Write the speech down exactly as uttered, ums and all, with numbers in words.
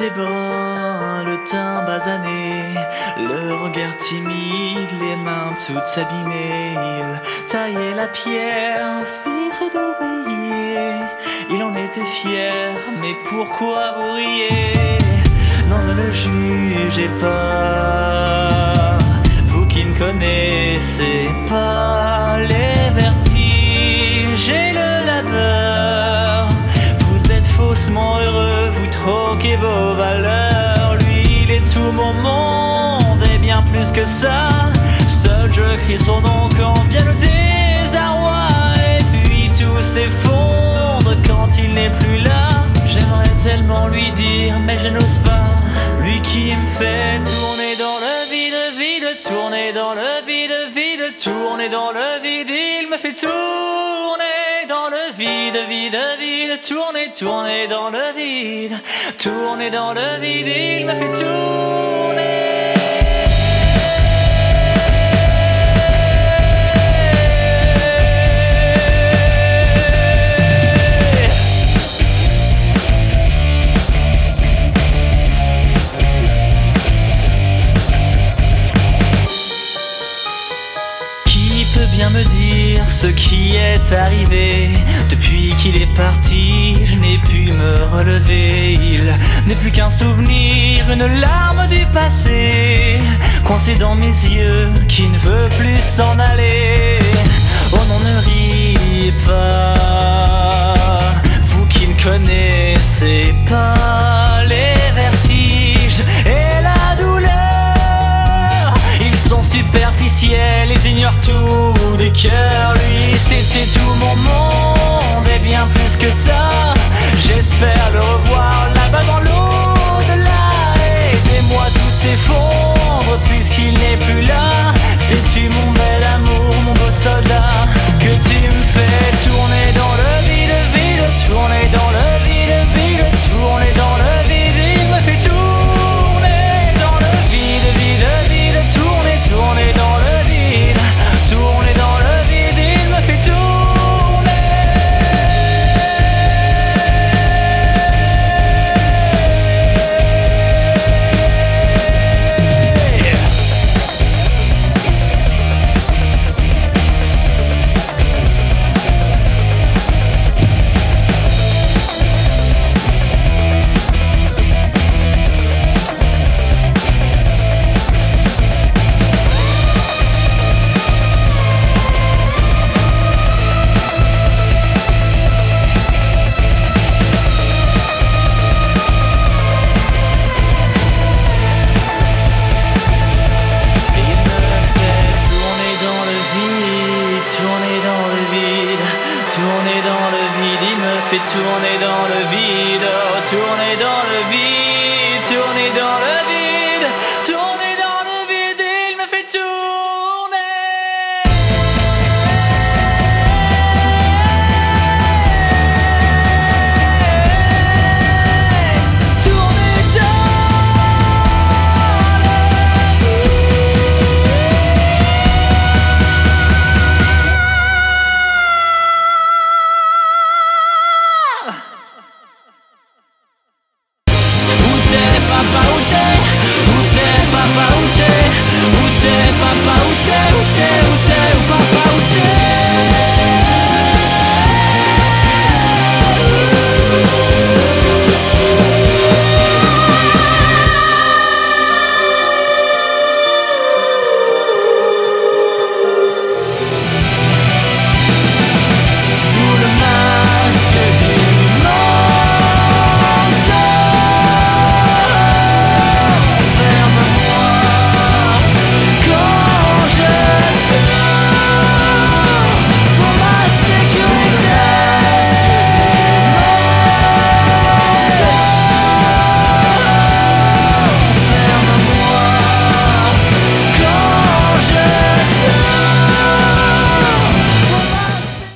ses bras, le teint basané, le regard timide, les mains toutes abîmées. Il taillait la pierre, fils d'ouvrier. Il en était fier, mais pourquoi vous riez? Non, ne le jugez pas, vous qui ne connaissez pas les vertiges et le labeur. Vous êtes faussement heureux, vous troquez vos valeurs. Lui, il est tout mon monde et bien plus que ça. Seul je crie son nom quand vient le désarroi. Et puis tout s'effondre quand il n'est plus là. J'aimerais tellement lui dire, mais je n'ose pas. Lui qui me fait tourner dans le vide, vide, tourner dans le vide, vide, tourner dans le vide. Il me fait tourner dans le vide, vide, vide, tourner, tourner dans le vide, tourner dans le vide. Il me fait tourner. Bien me dire ce qui est arrivé. Depuis qu'il est parti, je n'ai pu me relever. Il n'est plus qu'un souvenir, une larme du passé, coincée dans mes yeux, qui ne veut plus s'en aller. Oh non, ne riez pas, vous qui ne connaissez pas les vertiges et la douleur. Ils sont superficiels, ils ignorent tout des cœurs. Lui, c'était tout mon monde et bien plus que ça. J'espère le revoir là-bas dans l'au-delà. Aidez-moi, tout s'effondre puisqu'il n'est plus là. Sais-tu mon bel amour, mon beau soldat, que tu me fais tourner dans le vide, vide, tourner dans le vide, vide, tourner dans le vide. Il me fait tourner dans le vide, vide, vide, tourner, tourner dans le vide, tourner dans le vide. Il me fait tourner. Tourner dans le vide, il me fait tourner dans le vide, oh, tourner dans le